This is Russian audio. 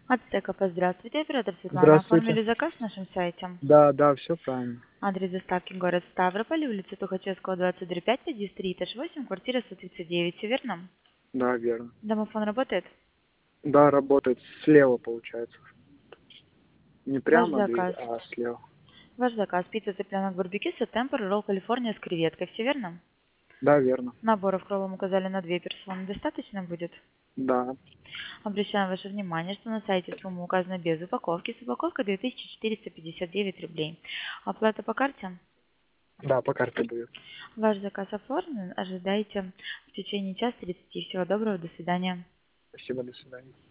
Ацтекапа, здравствуйте, оператор Светлана. Здравствуйте. Оформили заказ на нашем сайте. Да, да, все правильно. Адрес доставки город Ставрополь, улица Тухачевского, 23/5, 3 этаж 8, квартира 139, все верно? Да, верно. Домофон работает? Да, работает слева, получается. Не Ваш прямо дверь, заказ. а слева. Ваш заказ. Пицца цыпленок барбекю, темпор, ролл Калифорния с креветкой, все верно? Да, верно. Наборов кроллом указали на 2 персоны. Достаточно будет? Да. Обращаем ваше внимание, что на сайте сумма указана без упаковки. С упаковкой 2459 рублей. Оплата по карте? Да, по карте будет. Ваш заказ оформлен. Ожидайте в течение часа 30. Всего доброго. До свидания. Спасибо, до свидания.